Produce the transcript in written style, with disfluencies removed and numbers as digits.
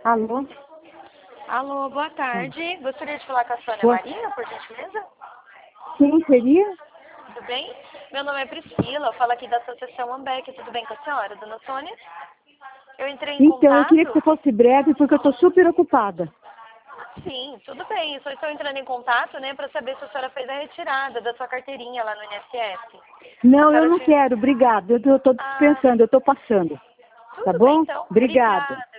Alô? Alô, boa tarde. Gostaria de falar com a Sônia Boa. Maria, por gentileza? Quem seria? Tudo bem? Meu nome é Priscila, eu falo aqui da Associação Ambec. Tudo bem com a senhora, dona Sônia? Eu entrei em Então, eu contato... queria que você fosse breve, porque eu estou super ocupada. Sim, tudo bem. Eu só estou entrando em contato, né, para saber se a senhora fez a retirada da sua carteirinha lá no INSS. Não, A eu senhora não tinha... quero, obrigado. Eu estou Ah, dispensando, eu estou passando. Tá tudo bem, bom? então. Obrigado. Obrigada.